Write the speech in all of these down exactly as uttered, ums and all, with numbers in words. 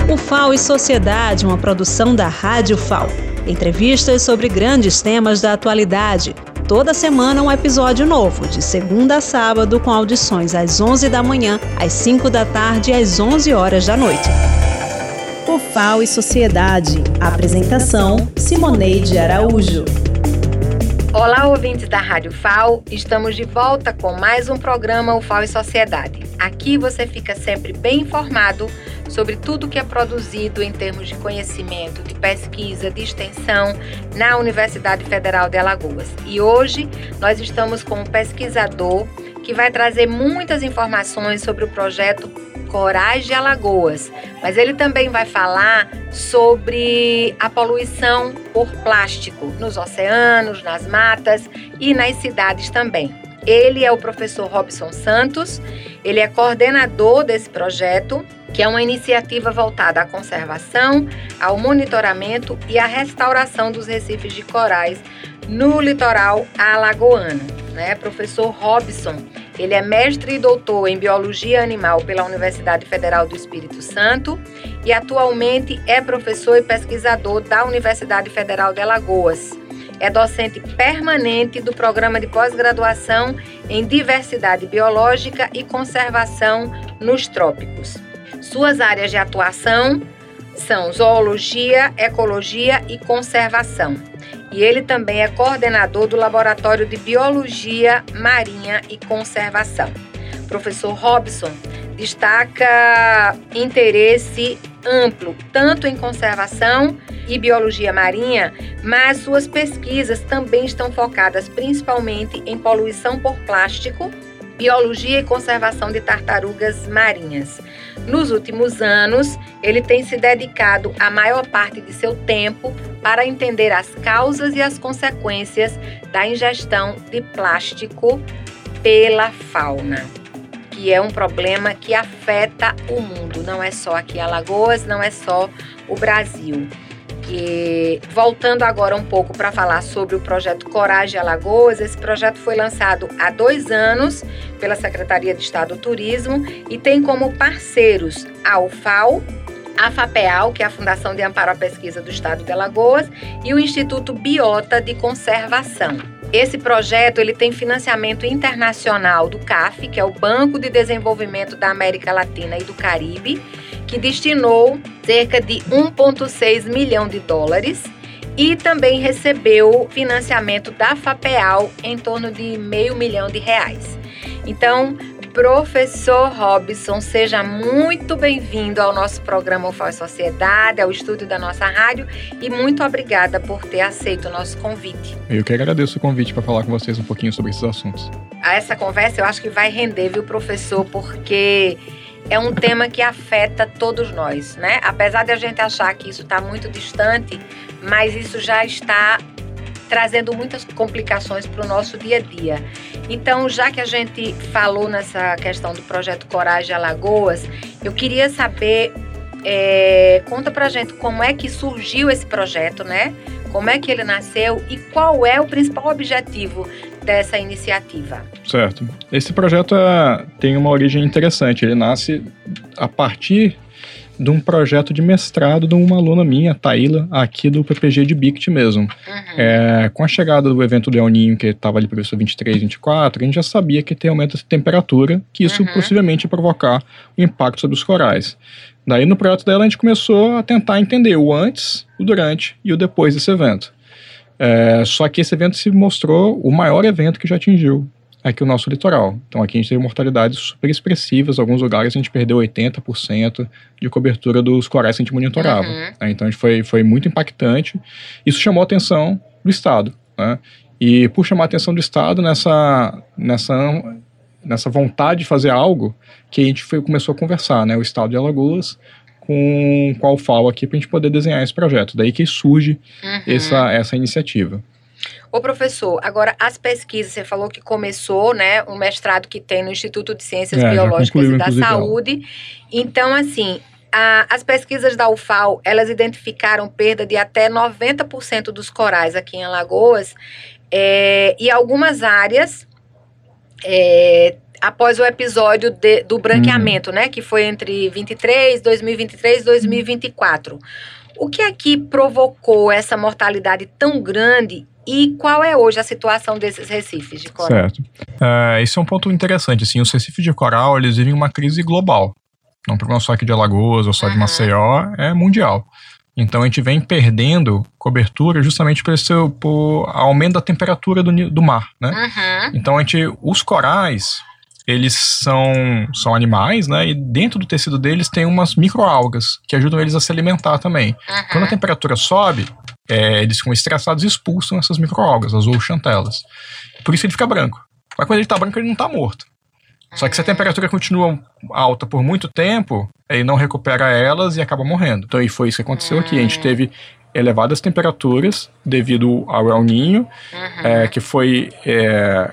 O F A O e Sociedade, uma produção da Rádio F A O. Entrevistas sobre grandes temas da atualidade. Toda semana um episódio novo, de segunda a sábado, com audições às onze da manhã, às cinco da tarde e às onze horas da noite. O F A O e Sociedade. Apresentação: Simoneide Araújo. Olá, ouvintes da Rádio F A O. Estamos de volta com mais um programa O F A O e Sociedade. Aqui você fica sempre bem informado sobre tudo que é produzido em termos de conhecimento, de pesquisa, de extensão na Universidade Federal de Alagoas. E hoje nós estamos com um pesquisador que vai trazer muitas informações sobre o projeto Corais de Alagoas, mas ele também vai falar sobre a poluição por plástico nos oceanos, nas matas e nas cidades também. Ele é o professor Robson Santos, ele é coordenador desse projeto, que é uma iniciativa voltada à conservação, ao monitoramento e à restauração dos recifes de corais no litoral alagoano, né? Professor Robson, ele é mestre e doutor em Biologia Animal pela Universidade Federal do Espírito Santo e atualmente é professor e pesquisador da Universidade Federal de Alagoas. É docente permanente do Programa de Pós-Graduação em Diversidade Biológica e Conservação nos Trópicos. Suas áreas de atuação são zoologia, ecologia e conservação. E ele também é coordenador do Laboratório de Biologia Marinha e Conservação. Professor Robson destaca interesse amplo, tanto em conservação e biologia marinha, mas suas pesquisas também estão focadas principalmente em poluição por plástico, biologia e conservação de tartarugas marinhas. Nos últimos anos, ele tem se dedicado a maior parte de seu tempo para entender as causas e as consequências da ingestão de plástico pela fauna, que é um problema que afeta o mundo, não é só aqui em Alagoas, não é só o Brasil. E, voltando agora um pouco para falar sobre o projeto Corais de Alagoas, esse projeto foi lançado há dois anos pela Secretaria de Estado do Turismo e tem como parceiros a U F A O, a FAPEAL, que é a Fundação de Amparo à Pesquisa do Estado de Alagoas, e o Instituto Biota de Conservação. Esse projeto ele tem financiamento internacional do C A F, que é o Banco de Desenvolvimento da América Latina e do Caribe, que destinou cerca de um vírgula seis milhão de dólares e também recebeu financiamento da FAPEAL em torno de meio milhão de reais. Então, professor Robson, seja muito bem-vindo ao nosso programa U F A O e Sociedade, ao estúdio da nossa rádio, e muito obrigada por ter aceito o nosso convite. Eu que agradeço o convite para falar com vocês um pouquinho sobre esses assuntos. Essa conversa eu acho que vai render, viu, professor, porque é um tema que afeta todos nós, né? Apesar de a gente achar que isso está muito distante, mas isso já está trazendo muitas complicações para o nosso dia a dia. Então, já que a gente falou nessa questão do projeto Corais de Alagoas, eu queria saber, é, conta pra gente como é que surgiu esse projeto, né? Como é que ele nasceu e qual é o principal objetivo dessa iniciativa? Certo. Esse projeto é, tem uma origem interessante. Ele nasce a partir de um projeto de mestrado de uma aluna minha, Taíla, aqui do P P G de Bict mesmo. Uhum. É, com a chegada do evento do El Niño, que estava ali previsto vinte e três, vinte e quatro, a gente já sabia que tem aumento de temperatura, que isso uhum. possivelmente ia provocar um impacto sobre os corais. Daí no projeto dela a gente começou a tentar entender o antes, o durante e o depois desse evento. É, só que esse evento se mostrou o maior evento que já atingiu aqui o nosso litoral. Então aqui a gente teve mortalidades super expressivas, em alguns lugares a gente perdeu oitenta por cento de cobertura dos corais que a gente monitorava. Uhum. Né? Então a gente foi, foi muito impactante. Isso chamou a atenção do Estado, né? E por chamar a atenção do Estado nessa, nessa, nessa vontade de fazer algo, que a gente foi, começou a conversar, né? O Estado de Alagoas com, com a U F A O aqui para a gente poder desenhar esse projeto. Daí que surge uhum. essa, essa iniciativa. Ô professor, agora as pesquisas, você falou que começou, né, um mestrado que tem no Instituto de Ciências é, Biológicas e da Saúde. Então, assim, a, as pesquisas da U F A O, elas identificaram perda de até noventa por cento dos corais aqui em Alagoas, é, e algumas áreas é, após o episódio de, do branqueamento, hum. né? Que foi entre vinte e três, dois mil e vinte e três e dois mil e vinte e quatro. O que é que provocou essa mortalidade tão grande e qual é hoje a situação desses recifes de coral? Certo. Uh, esse é um ponto interessante. Assim, os recifes de coral, eles vivem uma crise global. Não é um problema só aqui de Alagoas ou só uhum. de Maceió, é mundial. Então, a gente vem perdendo cobertura justamente por esse por aumento da temperatura do, do mar, né? Uhum. Então, a gente, os corais, eles são, são animais, né? E dentro do tecido deles tem umas microalgas que ajudam eles a se alimentar também. Uhum. Quando a temperatura sobe, é, eles ficam estressados e expulsam essas microalgas, as zooxantelas. Por isso ele fica branco. Mas quando ele está branco, ele não está morto. Só que se a temperatura continua alta por muito tempo, ele não recupera elas e acaba morrendo. Então, e foi isso que aconteceu aqui. A gente teve elevadas temperaturas devido ao El Niño, uhum. é, que foi é,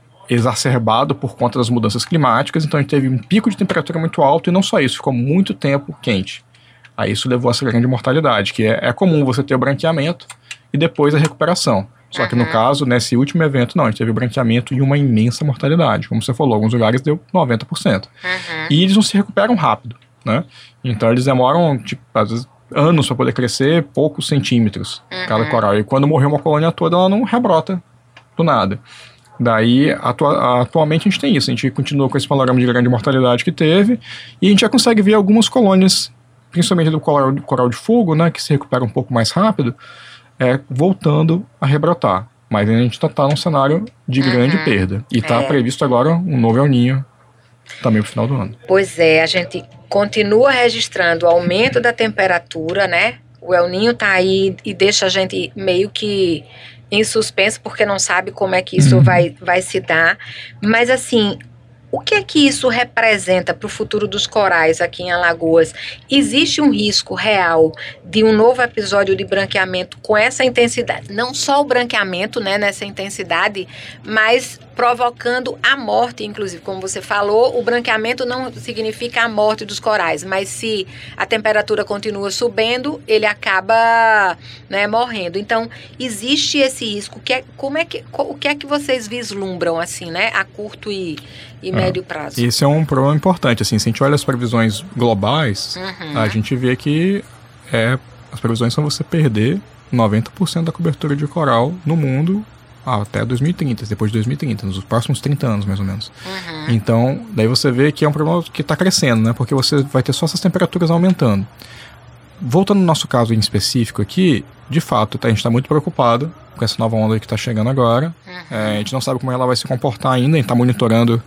exacerbado por conta das mudanças climáticas. Então, a gente teve um pico de temperatura muito alto e não só isso, ficou muito tempo quente. Aí isso levou a essa grande mortalidade, que é, é comum você ter o branqueamento e depois a recuperação. Só que no caso, nesse último evento, não, a gente teve o branqueamento e uma imensa mortalidade. Como você falou, alguns lugares deu noventa por cento. Uhum. E eles não se recuperam rápido, né? Então eles demoram, tipo, às vezes, anos para poder crescer, poucos centímetros uhum. cada coral. E quando morreu uma colônia toda, ela não rebrota do nada. Daí, atua- atualmente a gente tem isso. A gente continua com esse panorama de grande mortalidade que teve. E a gente já consegue ver algumas colônias, principalmente do coral, coral de fogo, né, que se recupera um pouco mais rápido, É, voltando a rebrotar. Mas a gente está tá num cenário de grande uhum. perda. E está é. previsto agora um novo El Niño também no final do ano. Pois é, a gente continua registrando o aumento da temperatura, né? O El Niño está aí e deixa a gente meio que em suspenso, porque não sabe como é que isso uhum. vai, vai se dar. Mas assim, o que é que isso representa para o futuro dos corais aqui em Alagoas? Existe um risco real de um novo episódio de branqueamento com essa intensidade? Não só o branqueamento, né, nessa intensidade, mas provocando a morte, inclusive. Como você falou, o branqueamento não significa a morte dos corais, mas se a temperatura continua subindo, ele acaba, né, morrendo. Então, existe esse risco. Que é, como é que, o que é que vocês vislumbram, assim, né, a curto e, e médio prazo? Esse é um problema importante. Assim, se a gente olha as previsões globais, uhum. a gente vê que é, as previsões são você perder noventa por cento da cobertura de coral no mundo até dois mil e trinta, depois de dois mil e trinta, nos próximos trinta anos, mais ou menos. Uhum. Então, daí você vê que é um problema que está crescendo, né? Porque você vai ter só essas temperaturas aumentando. Voltando no nosso caso em específico aqui, de fato, tá, a gente está muito preocupado com essa nova onda que está chegando agora. Uhum. É, a gente não sabe como ela vai se comportar ainda, a gente está monitorando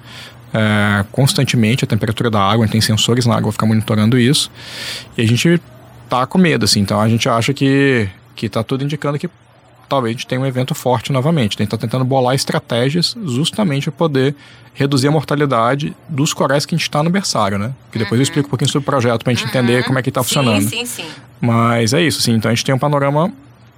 é, constantemente a temperatura da água, a gente tem sensores na água, ficar monitorando isso. E a gente tá com medo, assim, então a gente acha que, que tá tudo indicando que talvez a gente tenha um evento forte novamente. A gente está tentando bolar estratégias justamente para poder reduzir a mortalidade dos corais que a gente está no berçário, né? Que depois uhum. eu explico um pouquinho sobre o projeto para a gente uhum. entender como é que está funcionando. Sim, sim, sim. Mas é isso, assim. Então a gente tem um panorama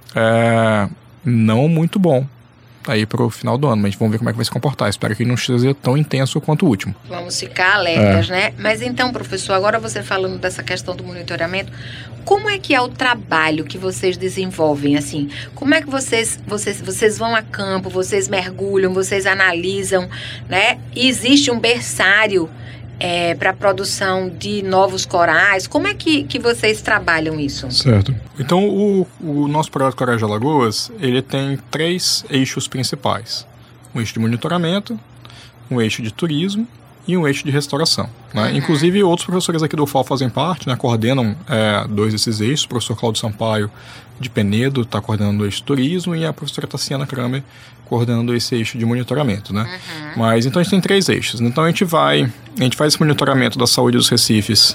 é, não muito bom aí pro final do ano, mas vamos ver como é que vai se comportar. Espero que ele não seja tão intenso quanto o último. Vamos ficar alertas, é. né? Mas então, professor, agora você falando dessa questão do monitoramento, como é que é o trabalho que vocês desenvolvem, assim? Como é que vocês, vocês, vocês vão a campo, vocês mergulham, vocês analisam, né? E existe um berçário É, para a produção de novos corais? Como é que, que vocês trabalham isso? Certo. Então, o, o nosso projeto Corais de Alagoas, ele tem três eixos principais. Um eixo de monitoramento, um eixo de turismo e um eixo de restauração. Né? Uhum. Inclusive, outros professores aqui do U F A L fazem parte, né, coordenam é, dois desses eixos. O professor Cláudio Sampaio, de Penedo, está coordenando o eixo de turismo, e a professora Tassiana Kramer coordenando esse eixo de monitoramento, né? Uhum. Mas, então, a gente tem três eixos. Então, a gente vai... A gente faz esse monitoramento da saúde dos recifes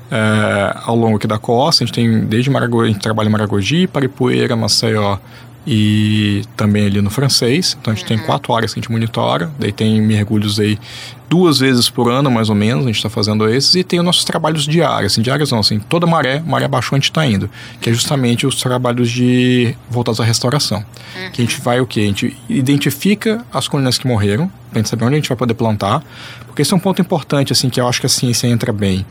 é, ao longo aqui da costa. A gente tem desde Maragogi, a gente trabalha em Maragogi, Paripueira, Maceió e também ali no Francês. Então, a gente uhum. tem quatro áreas que a gente monitora. Daí tem mergulhos aí duas vezes por ano, mais ou menos, a gente está fazendo esses. E tem os nossos trabalhos diários. Assim, diários não, assim, toda maré, maré baixou, a gente está indo. Que é justamente os trabalhos de voltados à restauração. Uhum. Que a gente vai o quê? A gente identifica as colônias que morreram, para a gente saber onde a gente vai poder plantar. Porque esse é um ponto importante, assim, que eu acho que a ciência entra bem.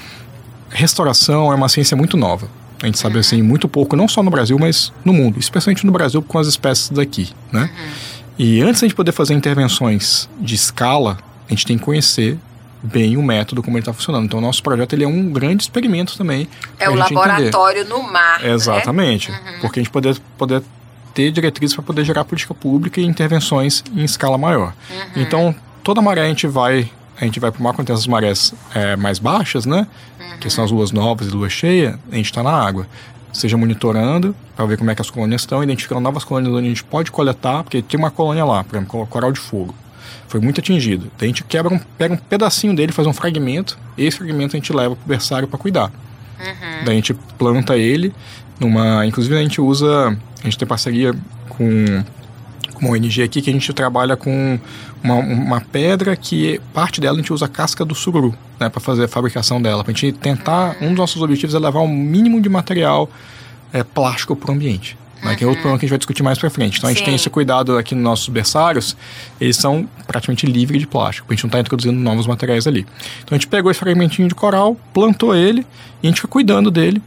Restauração é uma ciência muito nova. A gente sabe, uhum. assim, muito pouco, não só no Brasil, mas no mundo. Especialmente no Brasil, com as espécies daqui, né? Uhum. E antes de a gente poder fazer intervenções de escala, a gente tem que conhecer bem o método, como ele está funcionando. Então, o nosso projeto ele é um grande experimento também. É o laboratório entender. No mar. Exatamente. Né? Uhum. Porque a gente poder, poder ter diretrizes para poder gerar política pública e intervenções em escala maior. Uhum. Então, toda maré a gente vai, a gente vai para o mar quando tem essas marés é, mais baixas, né? Uhum. Que são as luas novas e lua cheia, a gente está na água. Seja monitorando, para ver como é que as colônias estão, identificando novas colônias onde a gente pode coletar, porque tem uma colônia lá, por exemplo, coral de fogo. Foi muito atingido. Daí a gente quebra um, pega um pedacinho dele, faz um fragmento, e esse fragmento a gente leva para o berçário para cuidar. Uhum. Daí a gente planta ele, numa, inclusive a gente usa, a gente tem parceria com, com uma O N G aqui, que a gente trabalha com uma, uma pedra que parte dela a gente usa a casca do sururu, né, para fazer a fabricação dela, para a gente tentar, um dos nossos objetivos é levar o mínimo de material é, plástico para o ambiente. Né, que é outro problema que a gente vai discutir mais pra frente. Então, Sim. a gente tem esse cuidado aqui nos nossos berçários, eles são praticamente livres de plástico, a gente não está introduzindo novos materiais ali. Então, a gente pegou esse fragmentinho de coral, plantou ele, e a gente fica cuidando dele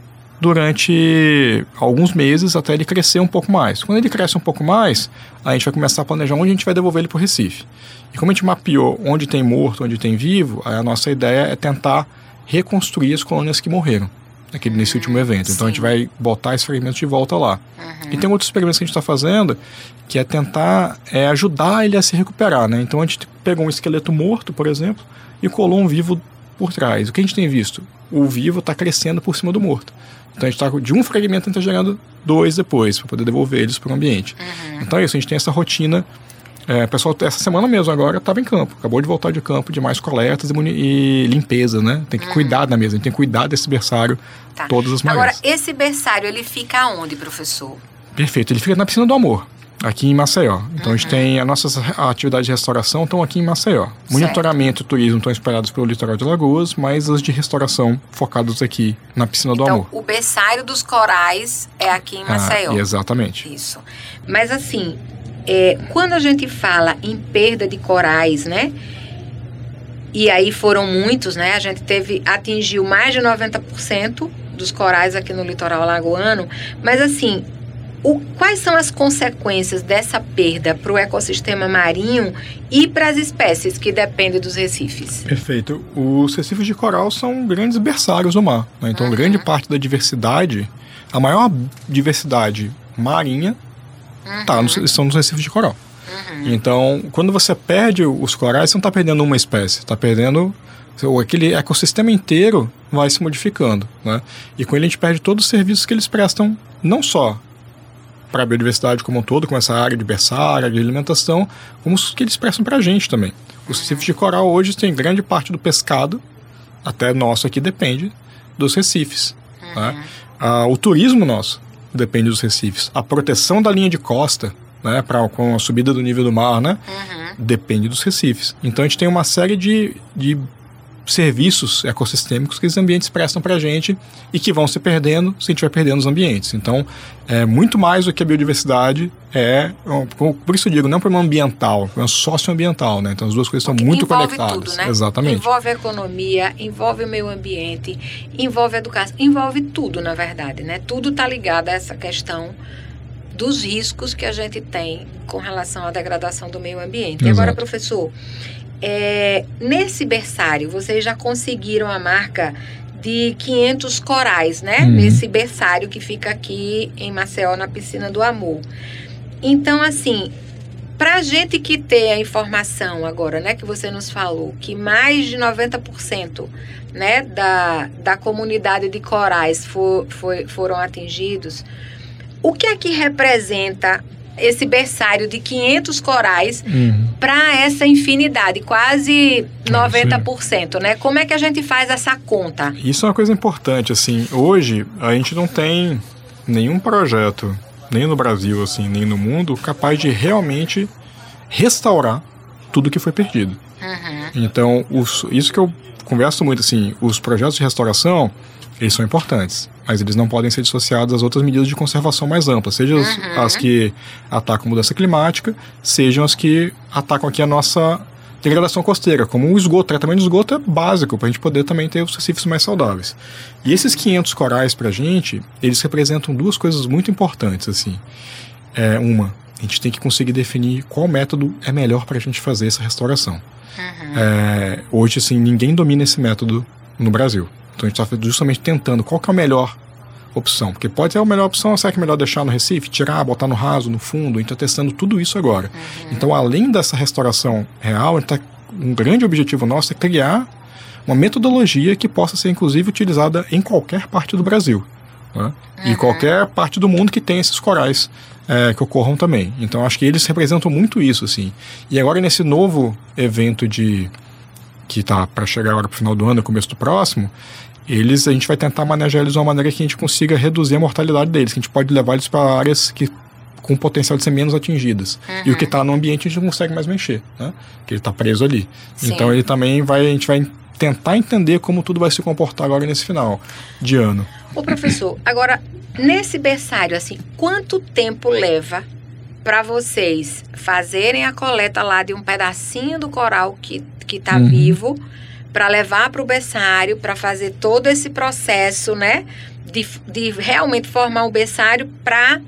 durante alguns meses até ele crescer um pouco mais. Quando ele cresce um pouco mais, a gente vai começar a planejar onde a gente vai devolver ele pro Recife. E como a gente mapeou onde tem morto, onde tem vivo, a nossa ideia é tentar reconstruir as colônias que morreram Aquele, nesse último evento. Sim. Então a gente vai botar esses fragmentos de volta lá. Uhum. E tem outros experimentos que a gente está fazendo, que é tentar é, ajudar ele a se recuperar, né? Então a gente pegou um esqueleto morto, por exemplo, e colou um vivo por trás. O que a gente tem visto? O vivo está crescendo por cima do morto. Então a gente está de um fragmento, a gente está gerando dois depois, para poder devolver eles para o ambiente. Uhum. Então é isso, a gente tem essa rotina. É, pessoal, essa semana mesmo agora estava em campo, acabou de voltar de campo, de mais coletas e, e limpeza, né? Tem que uhum. cuidar da mesa, a gente tem que cuidar desse berçário tá. todas as manhãs. Agora, esse berçário, ele fica onde, professor? Perfeito, ele fica na Piscina do Amor, aqui em Maceió. Então uhum. a gente tem, as nossas atividades de restauração estão aqui em Maceió. Certo. Monitoramento e turismo estão espalhados pelo litoral de Alagoas, mas as de restauração focadas aqui na Piscina do então, Amor. Então, o berçário dos corais é aqui em Maceió. Ah, exatamente. Isso. Mas assim... É, quando a gente fala em perda de corais, né? E aí foram muitos, né? A gente teve, atingiu mais de noventa por cento dos corais aqui no litoral alagoano. Mas assim, o, quais são as consequências dessa perda para o ecossistema marinho e para as espécies que dependem dos recifes? Perfeito. Os recifes de coral são grandes berçários do mar, né? Então, uhum. grande parte da diversidade, a maior diversidade marinha, Uhum. Tá, são nos recifes de coral. Uhum. Então, quando você perde os corais, você não está perdendo uma espécie, está perdendo... Aquele ecossistema inteiro vai se modificando, né? E com ele a gente perde todos os serviços que eles prestam, não só para a biodiversidade como um todo, com essa área de berçário, de alimentação, como os que eles prestam para a gente também. Os uhum. recifes de coral hoje tem grande parte do pescado, até nosso aqui, depende dos recifes. Uhum. Né? Ah, o turismo nosso depende dos recifes. A proteção da linha de costa, né, pra, com a subida do nível do mar, né, uhum. depende dos recifes. Então a gente tem uma série de, de serviços ecossistêmicos que os ambientes prestam pra gente e que vão se perdendo se a gente vai perdendo os ambientes. Então, é muito mais do que a biodiversidade é, por isso eu digo, não é um problema ambiental, é um problema socioambiental, né? Então as duas coisas estão muito envolve conectadas. Tudo, né? Exatamente. Envolve a economia, envolve o meio ambiente, envolve a educação, envolve tudo, na verdade, né? Tudo está ligado a essa questão dos riscos que a gente tem com relação à degradação do meio ambiente. Exato. E agora, professor, é, nesse berçário, vocês já conseguiram a marca de quinhentos corais, né? Uhum. Nesse berçário que fica aqui em Maceió, na Piscina do Amor. Então, assim, pra gente que ter a informação agora, né, que você nos falou, que mais de noventa por cento, né, da, da comunidade de corais for, for, foram atingidos, o que é que representa esse berçário de quinhentos corais uhum. para essa infinidade, quase noventa por cento, Sim. né? Como é que a gente faz essa conta? Isso é uma coisa importante, assim, hoje a gente não tem nenhum projeto, nem no Brasil, assim, nem no mundo, capaz de realmente restaurar tudo que foi perdido. Uhum. Então, os, isso que eu converso muito, assim, os projetos de restauração, eles são importantes, mas eles não podem ser dissociados das outras medidas de conservação mais amplas, sejam uhum. as, as que atacam a mudança climática, sejam as que atacam aqui a nossa degradação costeira, como o esgoto. O tratamento do esgoto é básico para a gente poder também ter os recifes mais saudáveis. E esses quinhentos corais para a gente, eles representam duas coisas muito importantes, assim. É, uma, a gente tem que conseguir definir qual método é melhor para a gente fazer essa restauração. Uhum. É, hoje, assim, ninguém domina esse método no Brasil. Então a gente está justamente tentando qual que é a melhor opção. Porque pode ser a melhor opção, será que é melhor deixar no recife, tirar, botar no raso, no fundo? A gente está testando tudo isso agora. Uhum. Então, além dessa restauração real, a gente tá, um grande objetivo nosso é criar uma metodologia que possa ser, inclusive, utilizada em qualquer parte do Brasil. Né? Uhum. E qualquer parte do mundo que tenha esses corais é, que ocorram também. Então, acho que eles representam muito isso, assim. E agora, nesse novo evento de que está para chegar agora para o final do ano, começo do próximo, eles, a gente vai tentar manejar eles de uma maneira que a gente consiga reduzir a mortalidade deles, que a gente pode levar eles para áreas que, com potencial de ser menos atingidas. Uhum. E o que está no ambiente a gente não consegue mais mexer, né? Que ele está preso ali. Sim. Então, ele também vai, a gente vai tentar entender como tudo vai se comportar agora nesse final de ano. Ô professor, agora, nesse berçário, assim, quanto tempo leva para vocês fazerem a coleta lá de um pedacinho do coral que que está uhum. vivo, para levar para o berçário, para fazer todo esse processo, né, de, de realmente formar um berçário para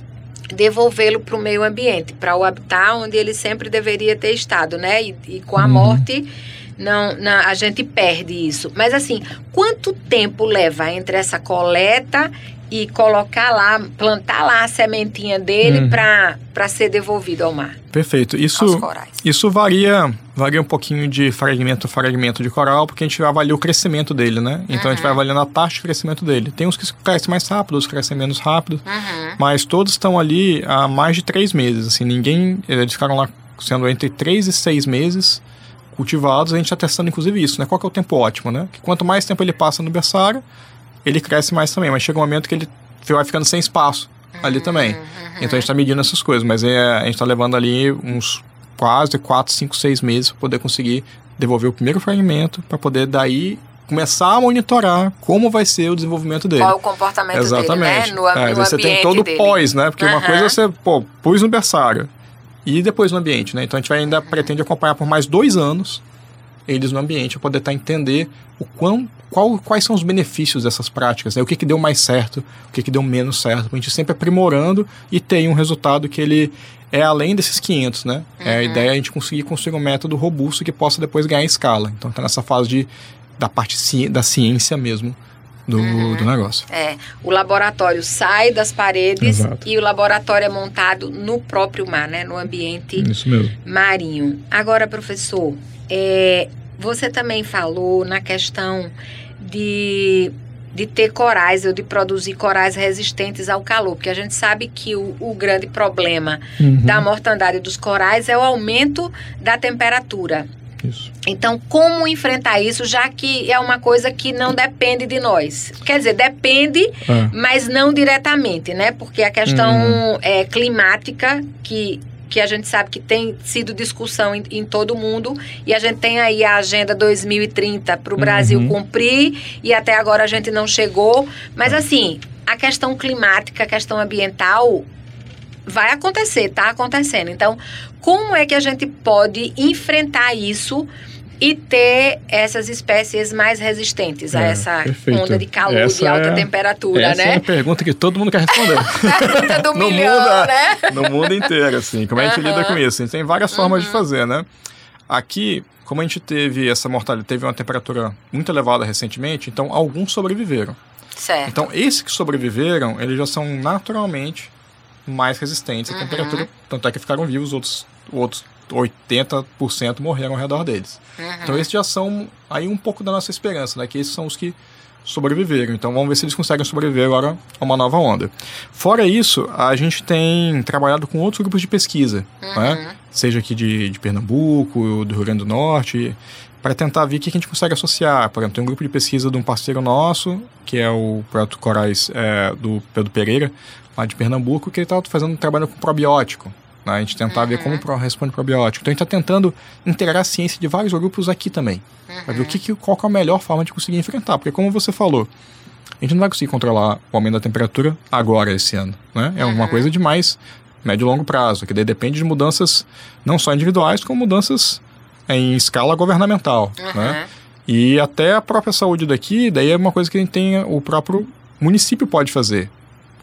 devolvê-lo para o meio ambiente, para o habitat onde ele sempre deveria ter estado, né, e, e com a uhum. morte não, não, a gente perde isso. Mas assim, quanto tempo leva entre essa coleta e colocar lá, plantar lá a sementinha dele uhum. para ser devolvido ao mar? Perfeito. Isso, isso varia, varia um pouquinho de fragmento a fragmento de coral, porque a gente avalia o crescimento dele, né? Então uhum. a gente vai avaliando a taxa de crescimento dele. Tem uns que crescem mais rápido, outros que crescem menos rápido, uhum. mas todos estão ali há mais de três meses. Assim, ninguém, eles ficaram lá sendo entre três e seis meses cultivados. A gente está testando inclusive isso, né? Qual que é o tempo ótimo, né? Que quanto mais tempo ele passa no berçário, ele cresce mais também, mas chega um momento que ele vai ficando sem espaço ali também. Uhum. Então a gente está medindo essas coisas, mas é, a gente está levando ali uns quase quatro, cinco, seis meses para poder conseguir devolver o primeiro fragmento, para poder daí começar a monitorar como vai ser o desenvolvimento dele. Qual é o comportamento Exatamente. dele, né? No, é, no você tem todo o pós, né? Porque uhum. uma coisa é você, pô, pôs no berçário e depois no ambiente, né? Então a gente vai ainda uhum. pretende acompanhar por mais dois anos eles no ambiente, para poder tá, entender o quão, qual, quais são os benefícios dessas práticas, né? O que, que deu mais certo, o que, que deu menos certo, para a gente sempre aprimorando e ter um resultado que ele é além desses quinhentos, né? Uhum. É a ideia é a gente conseguir construir um método robusto que possa depois ganhar escala. Então está nessa fase de, da parte ci, da ciência mesmo do, uhum. do negócio. É, o laboratório sai das paredes Exato. E o laboratório é montado no próprio mar, né? No ambiente Isso mesmo. marinho. Agora, professor, É, você também falou na questão de, de ter corais ou de produzir corais resistentes ao calor, porque a gente sabe que o, o grande problema uhum. da mortandade dos corais é o aumento da temperatura. Isso. Então, como enfrentar isso, já que é uma coisa que não depende de nós? Quer dizer, depende, é. mas não diretamente, né? Porque a questão uhum. é, climática, que... que a gente sabe que tem sido discussão em, em todo o mundo, e a gente tem aí a Agenda dois mil e trinta para o Brasil uhum. cumprir, e até agora a gente não chegou. Mas assim, a questão climática, a questão ambiental vai acontecer, está acontecendo. Então, como é que a gente pode enfrentar isso e ter essas espécies mais resistentes é, a essa perfeito. onda de calor, essa de alta é, temperatura, essa né? Essa é a pergunta que todo mundo quer responder. Pergunta do no milhão, mundo, né? No mundo inteiro, assim. Como a gente uh-huh. lida com isso? A gente tem várias formas uh-huh. de fazer, né? Aqui, como a gente teve essa mortalidade, teve uma temperatura muito elevada recentemente, então alguns sobreviveram. Certo. Então, esses que sobreviveram, eles já são naturalmente mais resistentes à uh-huh. temperatura, tanto é que ficaram vivos, outros, outros oitenta por cento morreram ao redor deles. Uhum. Então esses já são aí um pouco da nossa esperança, né? Que esses são os que sobreviveram. Então vamos ver se eles conseguem sobreviver agora a uma nova onda. Fora isso, a gente tem trabalhado com outros grupos de pesquisa, uhum. né? Seja aqui de, de Pernambuco, do Rio Grande do Norte, para tentar ver o que a gente consegue associar. Por exemplo, tem um grupo de pesquisa de um parceiro nosso, que é o Projeto Corais é, do Pedro Pereira, lá de Pernambuco, que ele está fazendo um trabalho com probiótico. A gente tentar uhum. ver como responde probiótico. Então a gente está tentando integrar a ciência de vários grupos aqui também. Uhum. Para ver o que, que, qual que é a melhor forma de conseguir enfrentar. Porque como você falou, a gente não vai conseguir controlar o aumento da temperatura agora, esse ano. Né? É uhum. uma coisa de mais médio e longo prazo, que daí depende de mudanças não só individuais, como mudanças em escala governamental. Uhum. Né? E até a própria saúde daqui, daí é uma coisa que a gente tem, o próprio município pode fazer.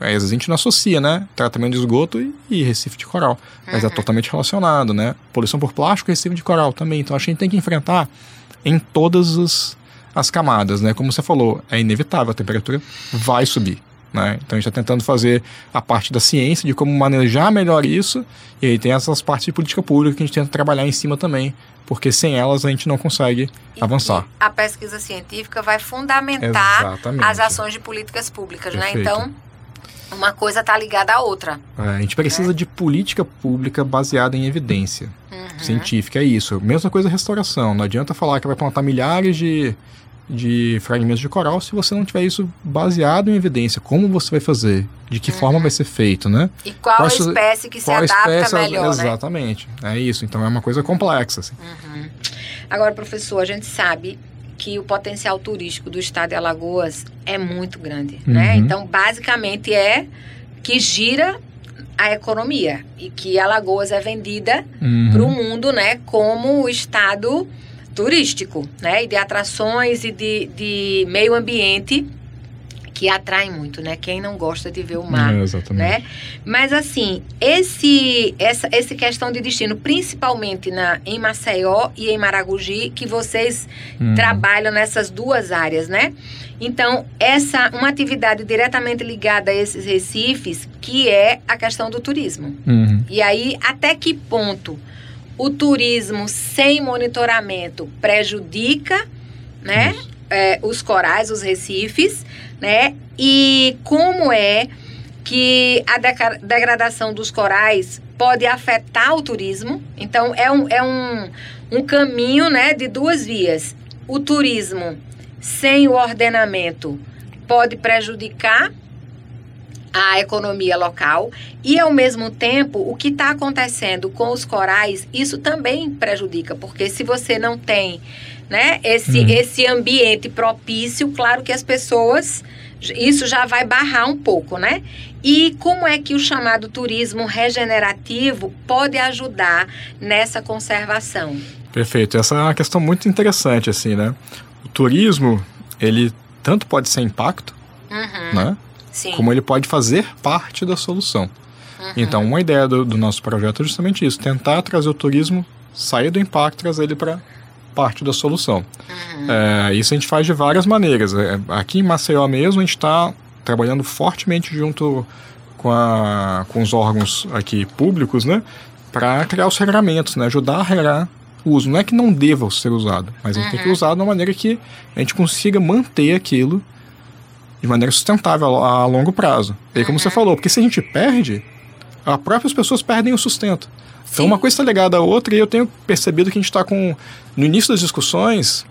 Às vezes a gente não associa, né? Tratamento de esgoto e, e Recife de coral. Mas uhum. é totalmente relacionado, né? Poluição por plástico e Recife de coral também. Então, acho que a gente tem que enfrentar em todas as, as camadas, né? Como você falou, é inevitável, a temperatura vai subir. Né? Então a gente está tentando fazer a parte da ciência de como manejar melhor isso, e aí tem essas partes de política pública que a gente tenta trabalhar em cima também, porque sem elas a gente não consegue e avançar. A pesquisa científica vai fundamentar Exatamente. As ações de políticas públicas, né? Então uma coisa está ligada à outra. É, a gente precisa né? de política pública baseada em evidência uhum. científica, é isso. Mesma coisa a restauração, não adianta falar que vai plantar milhares de de fragmentos de coral se você não tiver isso baseado em evidência. Como você vai fazer? De que uhum. forma vai ser feito, né? E qual, qual a espécie que se adapta espécie, melhor, exatamente. Né? É isso. Então é uma coisa complexa. Assim. Uhum. Agora, professor, a gente sabe que o potencial turístico do estado de Alagoas é muito grande, uhum. né? Então, basicamente é que gira a economia e que Alagoas é vendida uhum. para o mundo, né? Como o estado turístico, né, e de atrações e de, de meio ambiente que atrai muito, né, quem não gosta de ver o mar, é, exatamente. Né, mas assim, esse, essa, essa questão de destino, principalmente na, em Maceió e em Maragogi, que vocês uhum. trabalham nessas duas áreas, né, então, essa, uma atividade diretamente ligada a esses recifes, que é a questão do turismo, uhum. e aí, até que ponto o turismo sem monitoramento prejudica, né, é, os corais, os recifes, né, e como é que a deca- degradação dos corais pode afetar o turismo. Então, é um, é um, um caminho, né, de duas vias. O turismo sem o ordenamento pode prejudicar a economia local e, ao mesmo tempo, o que está acontecendo com os corais, isso também prejudica, porque se você não tem, né, esse, hum. esse ambiente propício, claro que as pessoas, isso já vai barrar um pouco, né? E como é que o chamado turismo regenerativo pode ajudar nessa conservação? Perfeito, essa é uma questão muito interessante, assim, né? O turismo, ele tanto pode ser impacto, uhum. né? Sim. Como ele pode fazer parte da solução. Uhum. Então, uma ideia do, do nosso projeto é justamente isso, tentar trazer o turismo, sair do impacto, trazer ele para parte da solução. Uhum. É, isso a gente faz de várias maneiras. É, aqui em Maceió mesmo, a gente está trabalhando fortemente junto com, a, com os órgãos aqui públicos, né, para criar os regramentos, né, ajudar a regrar o uso. Não é que não deva ser usado, mas a gente uhum. tem que usar de uma maneira que a gente consiga manter aquilo de maneira sustentável a longo prazo. E aí, como uhum. você falou, porque se a gente perde, as próprias pessoas perdem o sustento. Então, Sim. uma coisa está ligada à outra, e eu tenho percebido que a gente está com, no início das discussões,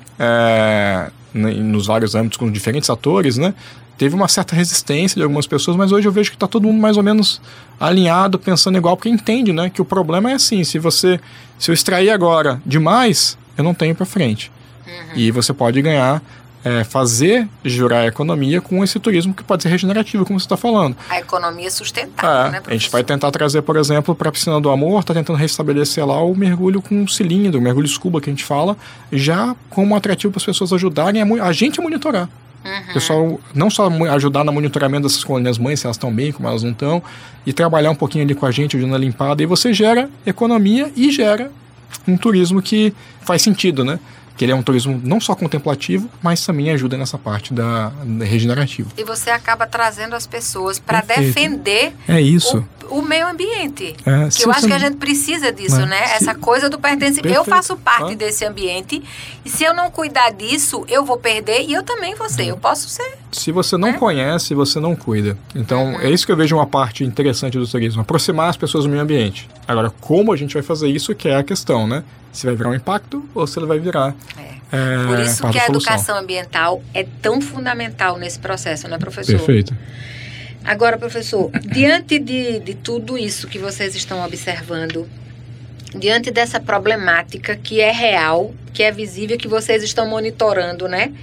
é, nos vários âmbitos com diferentes atores, né, teve uma certa resistência de algumas pessoas, mas hoje eu vejo que está todo mundo mais ou menos alinhado, pensando igual, porque entende, né, que o problema é assim, se você, se eu extrair agora demais, eu não tenho para frente. Uhum. E você pode ganhar É, fazer girar a economia com esse turismo que pode ser regenerativo, como você está falando. A economia sustentável, é, né, professor? A gente vai tentar trazer, por exemplo, para a Piscina do Amor, está tentando restabelecer lá o mergulho com cilindro, o mergulho scuba que a gente fala, já como atrativo para as pessoas ajudarem a, a gente a monitorar. Uhum. O pessoal não só ajudar no monitoramento dessas colônias mães, se elas estão bem, como elas não estão, e trabalhar um pouquinho ali com a gente, ajudando a limpada, e você gera economia e gera um turismo que faz sentido, né? Que ele é um turismo não só contemplativo, mas também ajuda nessa parte da, da regenerativa. E você acaba trazendo as pessoas para defender é isso. O, o meio ambiente. É, que eu acho que a gente precisa disso, é, né? Se... Essa coisa do pertencimento. Eu faço parte ah. desse ambiente, e se eu não cuidar disso, eu vou perder, e eu também vou ser. É. Eu posso ser. Se você não é. conhece, você não cuida. Então, uhum. é isso que eu vejo uma parte interessante do turismo, aproximar as pessoas do meio ambiente. Agora, como a gente vai fazer isso, que é a questão, né? Se vai virar um impacto ou se ele vai virar... É. É, Por isso que a educação ambiental é tão fundamental nesse processo, não é, professor? Perfeito. Agora, professor, diante de, de tudo isso que vocês estão observando, diante dessa problemática que é real, que é visível, que vocês estão monitorando, né?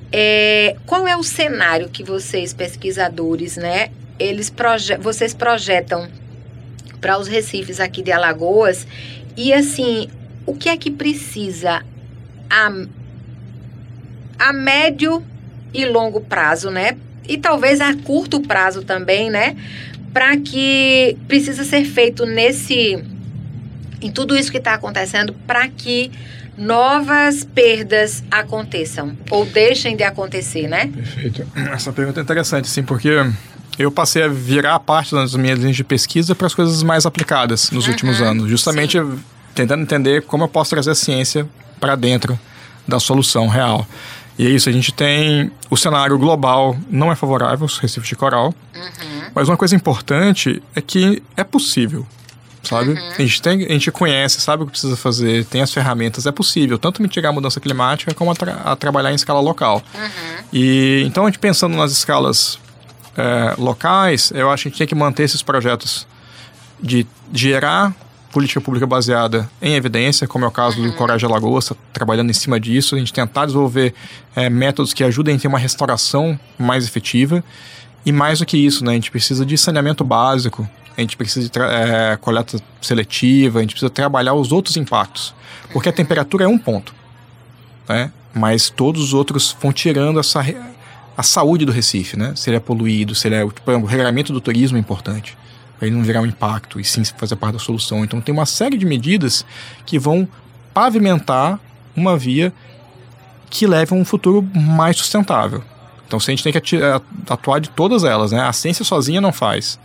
É, qual é o cenário que vocês, pesquisadores, né? Eles proje- vocês projetam para os recifes aqui de Alagoas? E, assim, o que é que precisa a, a médio e longo prazo, né? e talvez a curto prazo também, né? Para que precisa ser feito nesse, em tudo isso que está acontecendo, para que novas perdas aconteçam ou deixem de acontecer, né? Perfeito. Essa pergunta é interessante, sim, porque eu passei a virar a parte das minhas linhas de pesquisa para as coisas mais aplicadas nos uhum, últimos anos, justamente sim. tentando entender como eu posso trazer a ciência para dentro da solução real. E é isso, a gente tem o cenário global não é favorável aos recifes de coral, uhum. mas uma coisa importante é que é possível. Sabe? Uhum. A, gente tem, a gente conhece, sabe o que precisa fazer, tem as ferramentas, é possível tanto mitigar a mudança climática como a, tra- a trabalhar em escala local. Uhum. E então, a gente pensando nas escalas é, locais, eu acho que a gente tem que manter esses projetos de gerar política pública baseada em evidência, como é o caso uhum. do Coragem Alagoas, trabalhando em cima disso, a gente tentar desenvolver é, métodos que ajudem a ter uma restauração mais efetiva. E mais do que isso, né, a gente precisa de saneamento básico, a gente precisa de tra- é, coleta seletiva, a gente precisa trabalhar os outros impactos. Porque a temperatura é um ponto, né? Mas todos os outros vão tirando essa, a saúde do Recife, né? Se ele é poluído, se ele é... Tipo, o regramento do turismo é importante, para ele não virar um impacto e sim fazer parte da solução. Então tem uma série de medidas que vão pavimentar uma via que leve a um futuro mais sustentável. Então se a gente tem que atuar de todas elas, né? A ciência sozinha não faz.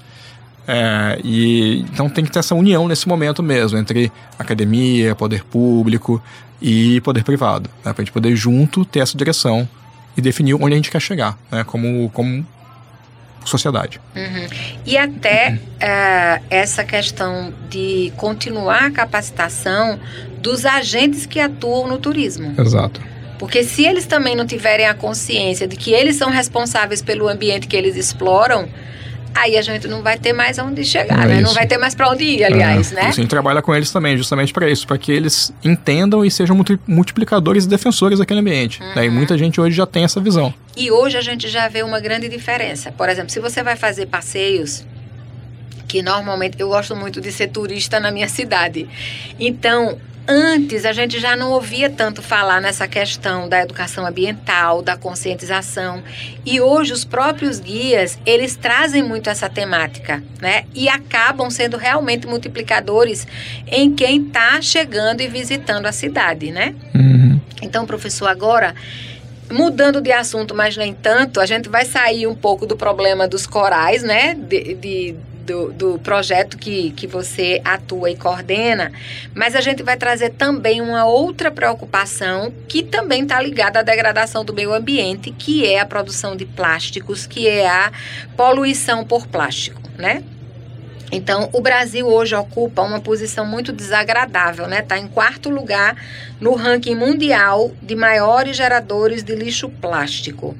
É, e, então tem que ter essa união nesse momento mesmo, entre academia, poder público e poder privado, né, para a gente poder junto ter essa direção e definir onde a gente quer chegar, né, como, como sociedade. Uhum. E até uhum. uh, essa questão de continuar a capacitação dos agentes que atuam no turismo. Exato. Porque se eles também não tiverem a consciência de que eles são responsáveis pelo ambiente que eles exploram, aí a gente não vai ter mais aonde chegar, é né? Não vai ter mais para onde ir, aliás, é, né? A gente trabalha com eles também, justamente para isso, para que eles entendam e sejam multiplicadores e defensores daquele ambiente. Uhum. Né? E muita gente hoje já tem essa visão. E hoje a gente já vê uma grande diferença. Por exemplo, se você vai fazer passeios, que normalmente eu gosto muito de ser turista na minha cidade. Então, antes a gente já não ouvia tanto falar nessa questão da educação ambiental, da conscientização, e hoje os próprios guias, eles trazem muito essa temática, né? E acabam sendo realmente multiplicadores em quem está chegando e visitando a cidade, né? Uhum. Então, professor, agora, mudando de assunto, mas nem tanto, a gente vai sair um pouco do problema dos corais, né? De... de Do, do projeto que, que você atua e coordena, mas a gente vai trazer também uma outra preocupação que também está ligada à degradação do meio ambiente, que é a produção de plásticos, que é a poluição por plástico, né? Então, o Brasil hoje ocupa uma posição muito desagradável, né? Está em quarto lugar no ranking mundial de maiores geradores de lixo plástico.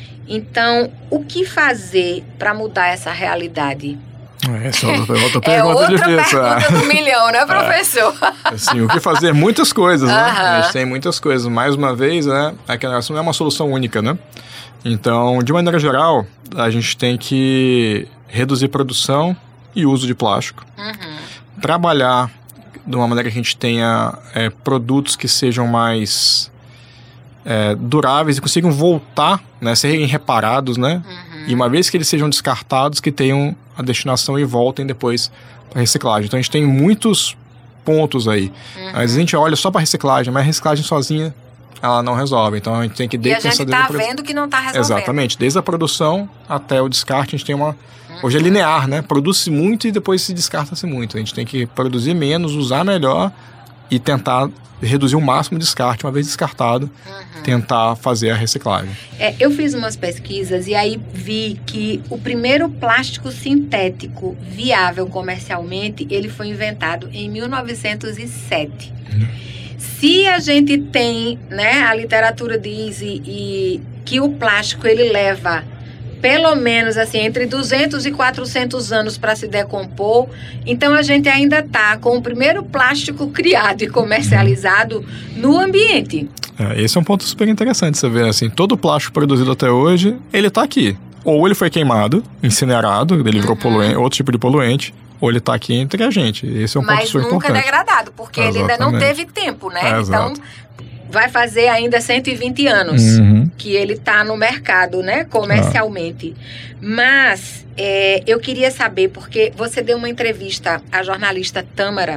Então, o que fazer para mudar essa realidade? Essa é outra pergunta é outra difícil. pergunta do milhão, né, professor? É, assim, o que fazer? Muitas coisas, né? Uhum. A gente tem muitas coisas. Mais uma vez, né? Aquela não é uma solução única, né? Então, de maneira geral, a gente tem que reduzir produção e uso de plástico. Uhum. Trabalhar de uma maneira que a gente tenha é, produtos que sejam mais é, duráveis e consigam voltar, né? Serem reparados, né? Uhum. E uma vez que eles sejam descartados, que tenham a destinação e voltem depois para reciclagem. Então a gente tem muitos pontos aí. Uhum. Às vezes a gente olha só para reciclagem, mas a reciclagem sozinha ela não resolve. Então a gente tem que... E a gente está vendo que não está resolvendo. Exatamente. Desde a produção até o descarte, a gente tem uma... Uhum. Hoje é linear, né? Produz-se muito e depois se descarta-se muito. A gente tem que produzir menos, usar melhor e tentar reduzir o máximo de descarte. Uma vez descartado, uhum. tentar fazer a reciclagem. É, eu fiz umas pesquisas e aí vi que o primeiro plástico sintético viável comercialmente, ele foi inventado em mil novecentos e sete. Uhum. Se a gente tem, né, a literatura diz e, e que o plástico ele leva pelo menos assim entre duzentos e quatrocentos anos para se decompor, então a gente ainda está com o primeiro plástico criado e comercializado no ambiente. É, esse é um ponto super interessante, você vê assim, todo o plástico produzido até hoje, ele está aqui. Ou ele foi queimado, incinerado, ele virou uhum. poluente, outro tipo de poluente, ou ele está aqui entre a gente. Esse é um Mas ponto super importante. Mas nunca degradado, porque Exatamente. Ele ainda não teve tempo, né? É, então, vai fazer ainda cento e vinte anos uhum. que ele está no mercado, né, comercialmente. Ah. Mas é, eu queria saber, porque você deu uma entrevista à jornalista Tâmara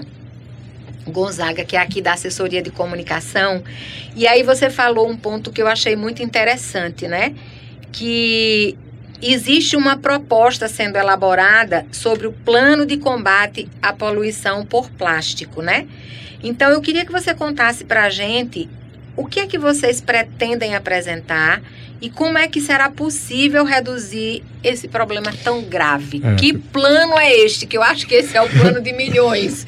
Gonzaga, que é aqui da assessoria de comunicação, e aí você falou um ponto que eu achei muito interessante, né, que existe uma proposta sendo elaborada sobre o plano de combate à poluição por plástico, né? Então, eu queria que você contasse para a gente o que é que vocês pretendem apresentar e como é que será possível reduzir esse problema tão grave. É. Que plano é este? Que eu acho que esse é o plano de milhões.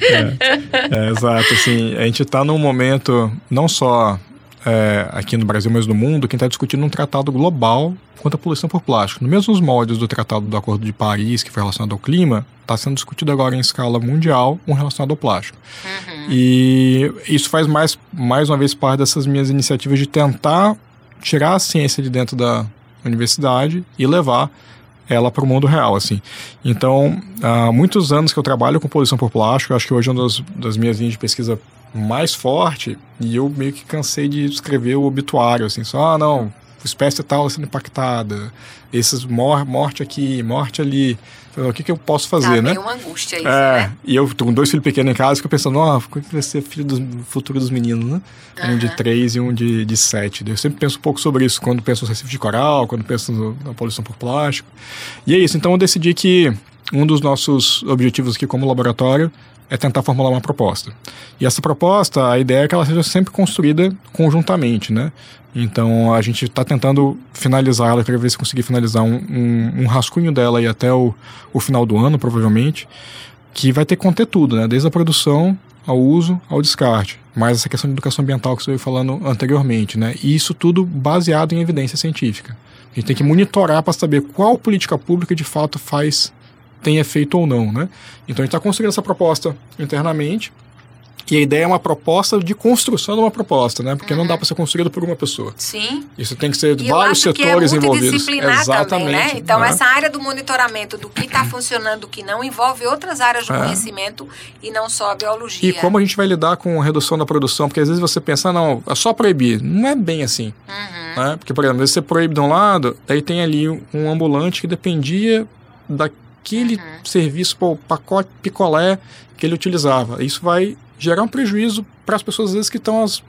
É, é exato. Assim, a gente está num momento, não só é, aqui no Brasil, mas no mundo, que está discutindo um tratado global contra a poluição por plástico. No mesmo moldes do Tratado do Acordo de Paris, que foi relacionado ao clima, está sendo discutido agora em escala mundial um relacionado ao plástico. Uhum. E isso faz mais, mais uma vez parte dessas minhas iniciativas de tentar tirar a ciência de dentro da universidade e levar ela para o mundo real, assim. Então, há muitos anos que eu trabalho com poluição por plástico, acho que hoje é uma das, das minhas linhas de pesquisa mais forte, e eu meio que cansei de escrever o obituário, assim, só, ah, não, espécie tal sendo impactada, esses mor morte aqui, morte ali, o que que eu posso fazer, tá, né? Tá, uma angústia isso, é, né? E eu tô com dois filhos pequenos em casa, fico pensando, ó, como que vai ser filho do futuro dos meninos, né? Uhum. Um de três e um de, de sete. Eu sempre penso um pouco sobre isso, quando penso no recife de coral, quando penso no, na poluição por plástico. E é isso, então eu decidi que um dos nossos objetivos aqui como laboratório é tentar formular uma proposta. E essa proposta, a ideia é que ela seja sempre construída conjuntamente, né? Então, a gente está tentando finalizar ela, queria ver se conseguir finalizar um, um, um rascunho dela aí até o, o final do ano, provavelmente, que vai ter que conter tudo, né? Desde a produção ao uso, ao descarte. Mais essa questão de educação ambiental que você veio falando anteriormente, né? E isso tudo baseado em evidência científica. A gente tem que monitorar para saber qual política pública de fato faz, tem efeito ou não, né? Então, a gente está construindo essa proposta internamente. E a ideia é uma proposta de construção de uma proposta, né? Porque uhum. não dá para ser construído por uma pessoa. Sim. Isso tem que ser de e vários eu acho setores que é envolvidos. Exatamente. Também, né? Então, né? essa área do monitoramento do que está funcionando, do que não, envolve outras áreas do é. conhecimento e não só a biologia. E como a gente vai lidar com a redução da produção? Porque às vezes você pensa, não, é só proibir. Não é bem assim. Uhum. Né? Porque, por exemplo, você proíbe de um lado, daí tem ali um ambulante que dependia daquele uhum. serviço, pô, pacote picolé que ele utilizava. Isso vai gerar um prejuízo para as pessoas, às vezes, que estão as,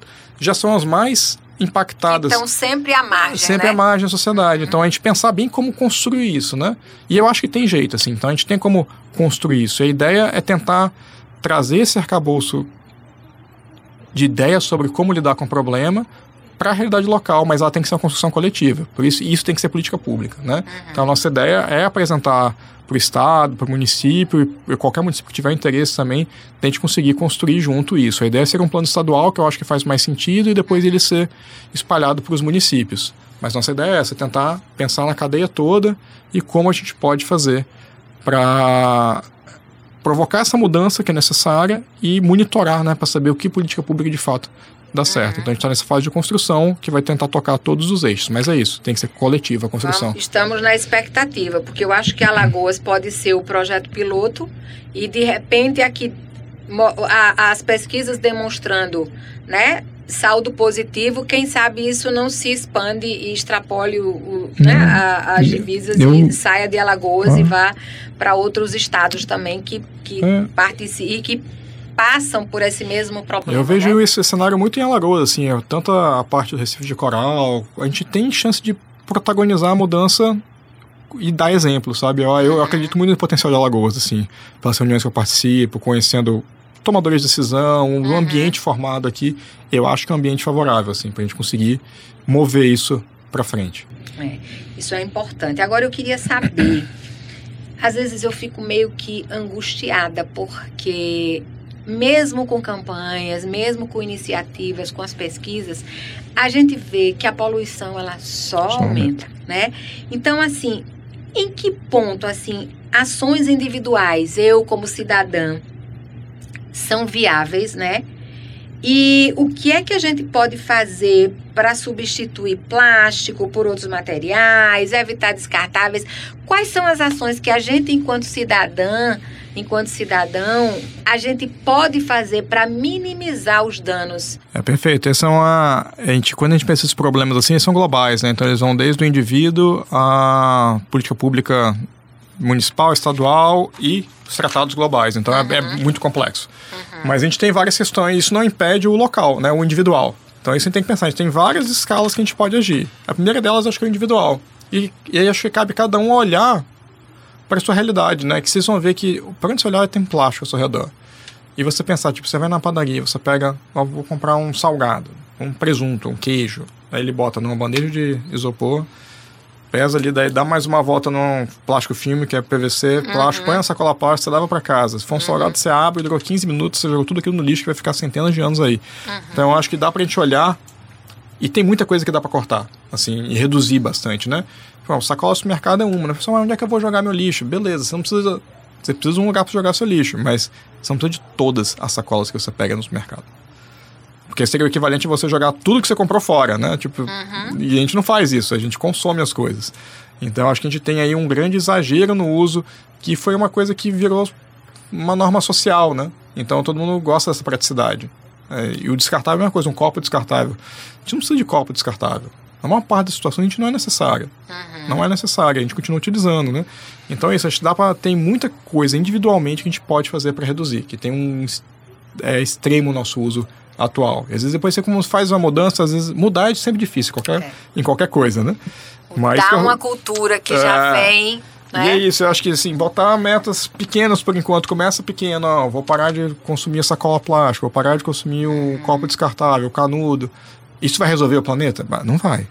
já são as mais impactadas. Então, sempre à margem, Sempre né? à margem da sociedade. Uhum. Então, a gente pensar bem como construir isso, né? E eu acho que tem jeito, assim. Então, a gente tem como construir isso. A ideia é tentar trazer esse arcabouço de ideias sobre como lidar com o problema para a realidade local, mas ela tem que ser uma construção coletiva. Por isso, isso tem que ser política pública, né? Uhum. Então, a nossa ideia é apresentar para o Estado, para o município, e qualquer município que tiver interesse também, a gente conseguir construir junto isso. A ideia é ser um plano estadual, que eu acho que faz mais sentido, e depois ele ser espalhado para os municípios. Mas nossa ideia é essa, tentar pensar na cadeia toda e como a gente pode fazer para provocar essa mudança que é necessária e monitorar, né, para saber o que política pública de fato dá certo. Uhum. Então a gente está nessa fase de construção que vai tentar tocar todos os eixos, mas é isso, tem que ser coletiva a construção. Então, estamos na expectativa, porque eu acho que Alagoas pode ser o projeto piloto e de repente aqui a, as pesquisas demonstrando, né, saldo positivo, quem sabe isso não se expande e extrapole o, o, né, a, as divisas eu, e saia de Alagoas ah. e vá para outros estados também que, que é. participem e que passam por esse mesmo problema. Eu vejo né? esse cenário muito em Alagoas, assim, tanto a parte do Recife de Coral, a gente tem chance de protagonizar a mudança e dar exemplo, sabe? Eu, eu uhum. acredito muito no potencial de Alagoas, assim, pelas reuniões que eu participo, conhecendo tomadores de decisão, um uhum. ambiente formado aqui, eu acho que é um ambiente favorável, assim, pra gente conseguir mover isso pra frente. É, isso é importante. Agora eu queria saber, às vezes eu fico meio que angustiada, porque mesmo com campanhas, mesmo com iniciativas, com as pesquisas, a gente vê que a poluição, ela só, só aumenta, né? Então, assim, em que ponto, assim, ações individuais, eu como cidadã, são viáveis, né? E o que é que a gente pode fazer para substituir plástico por outros materiais, evitar descartáveis? Quais são as ações que a gente, enquanto cidadã, enquanto cidadão, a gente pode fazer para minimizar os danos? É perfeito. Essa é uma, a gente, quando a gente pensa esses problemas assim, eles são globais, né? Então eles vão desde o indivíduo à política pública municipal, estadual e os tratados globais. Então uhum. é, é muito complexo. Uhum. Mas a gente tem várias questões, isso não impede o local, né? O individual. Então isso a gente tem que pensar, a gente tem várias escalas que a gente pode agir. A primeira delas acho que é o individual. E, e aí acho que cabe cada um olhar para a sua realidade, né? Que vocês vão ver que, para onde você olhar, tem plástico ao seu redor. E você pensar, tipo, você vai na padaria, você pega, ó, vou comprar um salgado, um presunto, um queijo. Aí ele bota numa bandeja de isopor, pesa ali, daí dá mais uma volta num plástico filme, que é P V C, plástico, uhum. põe na sacola plástica, você leva para casa. Se for um uhum. salgado, você abre, durou quinze minutos, você jogou tudo aquilo no lixo, que vai ficar centenas de anos aí. Uhum. Então eu acho que dá pra gente olhar, e tem muita coisa que dá pra cortar, assim, e reduzir bastante, né? Bom, sacola do supermercado é uma, né? Pessoal, onde é que eu vou jogar meu lixo? Beleza, você não precisa... Você precisa de um lugar para jogar seu lixo, mas você não precisa de todas as sacolas que você pega no supermercado. Porque seria o equivalente a você jogar tudo que você comprou fora, né? Tipo, uhum. E a gente não faz isso, a gente consome as coisas. Então, acho que a gente tem aí um grande exagero no uso, que foi uma coisa que virou uma norma social, né? Então, todo mundo gosta dessa praticidade. É, e o descartável é uma coisa, um copo descartável. A gente não precisa de copo descartável. Na maior parte das situações a gente não é necessária. Uhum. Não é necessária, a gente continua utilizando, né? Então é isso, acho que dá pra, tem muita coisa individualmente que a gente pode fazer para reduzir, que tem um é, extremo o nosso uso atual. E às vezes depois você como faz uma mudança, às vezes mudar é sempre difícil, qualquer, é. em qualquer coisa, né? Mas Dá uma cultura que é, já vem... Né? E é isso, eu acho que assim, botar metas pequenas por enquanto, começa pequeno, ó, vou parar de consumir a sacola plástica, vou parar de consumir o uhum. copo descartável, o canudo. Isso vai resolver o planeta? Não vai.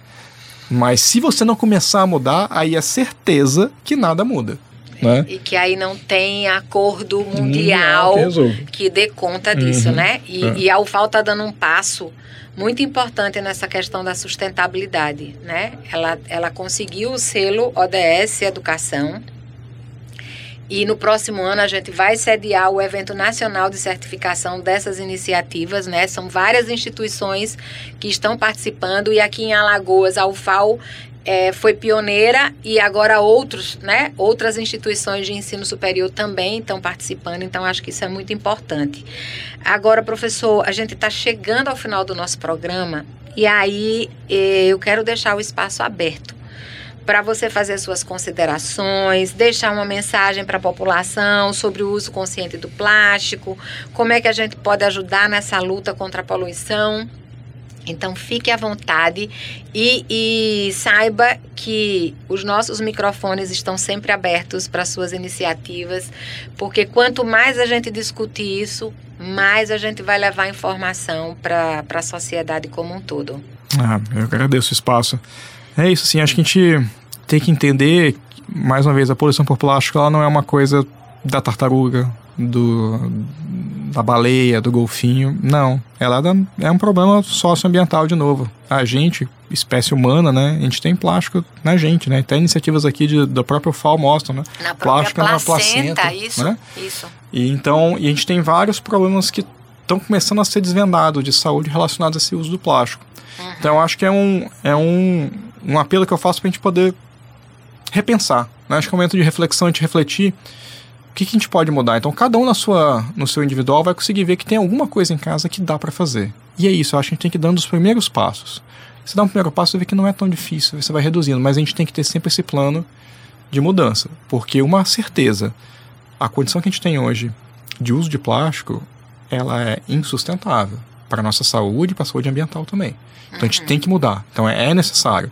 Mas se você não começar a mudar, aí é certeza que nada muda. Né? E que aí não tem acordo mundial não, que dê conta disso, uhum. né? E, é. e a U F A O está dando um passo muito importante nessa questão da sustentabilidade, né? Ela, ela conseguiu o selo O D S Educação. E no próximo ano a gente vai sediar o evento nacional de certificação dessas iniciativas, né? São várias instituições que estão participando e aqui em Alagoas a U F A O é, foi pioneira e agora outros, né? Outras instituições de ensino superior também estão participando, então acho que isso é muito importante. Agora, professor, a gente está chegando ao final do nosso programa e aí eu quero deixar o espaço aberto para você fazer suas considerações, deixar uma mensagem para a população sobre o uso consciente do plástico, como é que a gente pode ajudar nessa luta contra a poluição. Então, fique à vontade e, e saiba que os nossos microfones estão sempre abertos para suas iniciativas, porque quanto mais a gente discutir isso, mais a gente vai levar informação para a sociedade como um todo. Ah, eu agradeço o espaço. É isso, assim, acho que a gente tem que entender, mais uma vez, a poluição por plástico, ela não é uma coisa da tartaruga, do, da baleia, do golfinho, não. Ela é um problema socioambiental, de novo. A gente, espécie humana, né, a gente tem plástico na gente, né, até iniciativas aqui de, da própria U F A O mostram, né, na plástico placenta, na placenta, isso, né? isso. E então, e a gente tem vários problemas que estão começando a ser desvendados de saúde relacionados a esse uso do plástico. Uhum. Então, eu acho que é um, é um, um apelo que eu faço para a gente poder repensar, né? Acho que é um momento de reflexão, a gente refletir o que, que a gente pode mudar. Então, cada um na sua, no seu individual vai conseguir ver que tem alguma coisa em casa que dá para fazer. E é isso, eu acho que a gente tem que ir dando os primeiros passos. Você dá um primeiro passo, você vê que não é tão difícil, você vai reduzindo, mas a gente tem que ter sempre esse plano de mudança, porque uma certeza, a condição que a gente tem hoje de uso de plástico, ela é insustentável para a nossa saúde e para a saúde ambiental também. Então, uhum. a gente tem que mudar, então é, é necessário.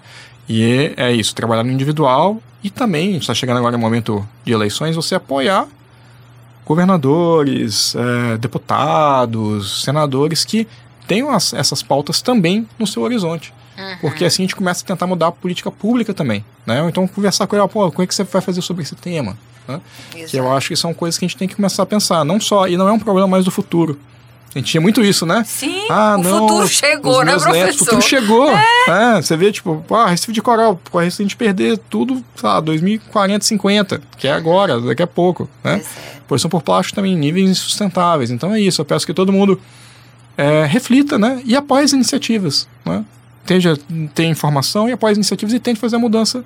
E é, é isso, trabalhar no individual e também, a gente está chegando agora no momento de eleições, você apoiar governadores, é, deputados, senadores que tenham as, essas pautas também no seu horizonte. Uhum. Porque assim a gente começa a tentar mudar a política pública também, né? Ou então conversar com ele, pô, como é que você vai fazer sobre esse tema? Né? Que eu acho que são coisas que a gente tem que começar a pensar, não só, e não é um problema mais do futuro. A gente tinha muito isso, né? Sim, ah, o não, futuro chegou, né, professor? Netos, o futuro chegou. É. É, você vê, tipo, ah, Recife de Coral, corre a gente perder tudo, sei lá, dois mil e quarenta, cinquenta, que é agora, daqui a pouco, né? É. Poluição por plástico também, níveis insustentáveis. Então é isso, eu peço que todo mundo é, reflita, né? E apoie as iniciativas, né? Tenha, tenha informação e apoie as iniciativas e tente fazer a mudança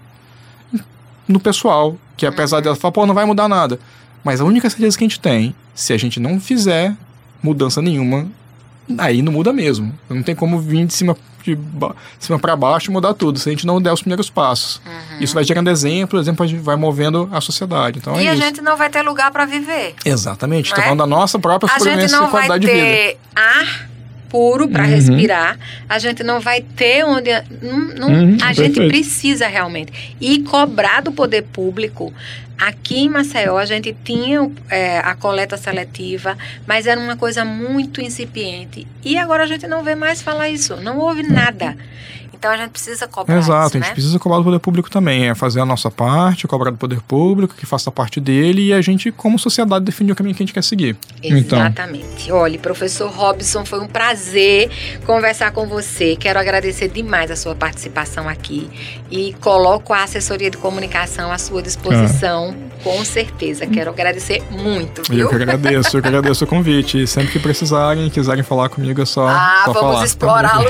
no pessoal, que apesar dela falar, pô, não vai mudar nada. Mas a única certeza que a gente tem, se a gente não fizer mudança nenhuma, aí não muda mesmo. Não tem como vir de cima, de ba- cima para baixo e mudar tudo, se a gente não der os primeiros passos. Uhum. Isso vai gerando exemplo, o exemplo vai movendo a sociedade. Então, e é a isso. gente não vai ter lugar para viver. Exatamente, está é? falando da nossa própria sobrevivência e qualidade de vida. A gente não vai ter ar puro para uhum. respirar, a gente não vai ter onde... Não, não, uhum, a perfeito. gente precisa realmente. E cobrar do poder público. Aqui em Maceió a gente tinha é, a coleta seletiva, mas era uma coisa muito incipiente. E agora a gente não vê mais falar isso, não houve nada. Então a gente precisa cobrar Exato, isso, a gente né? precisa cobrar do poder público também, é fazer a nossa parte, cobrar do poder público, que faça a parte dele, e a gente, como sociedade, definir o caminho que a gente quer seguir. Exatamente. Então. Olha, professor Robson, foi um prazer conversar com você. Quero agradecer demais a sua participação aqui e coloco a assessoria de comunicação à sua disposição, ah. com certeza. Quero agradecer muito, viu? Eu que agradeço, eu que agradeço o convite. E sempre que precisarem, quiserem falar comigo, é só, ah, só vamos falar. explorá-lo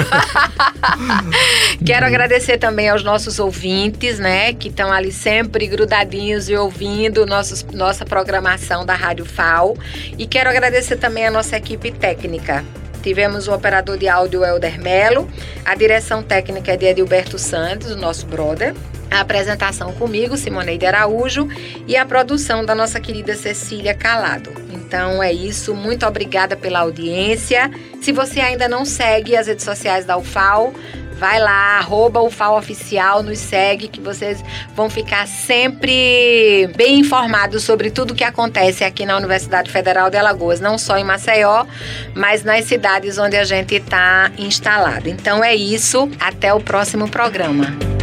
muito. Quero agradecer também aos nossos ouvintes, né, que estão ali sempre grudadinhos e ouvindo nossos, nossa programação da Rádio F A U. E quero agradecer também a nossa equipe técnica. Tivemos o operador de áudio Helder Melo, a direção técnica é de Edilberto Santos, o nosso brother, a apresentação comigo, Simoneide Araújo, e a produção da nossa querida Cecília Calado. Então é isso, muito obrigada pela audiência. Se você ainda não segue as redes sociais da U F A U, vai lá, arroba U F A U Oficial, nos segue, que vocês vão ficar sempre bem informados sobre tudo que acontece aqui na Universidade Federal de Alagoas, não só em Maceió, mas nas cidades onde a gente está instalado. Então é isso, até o próximo programa.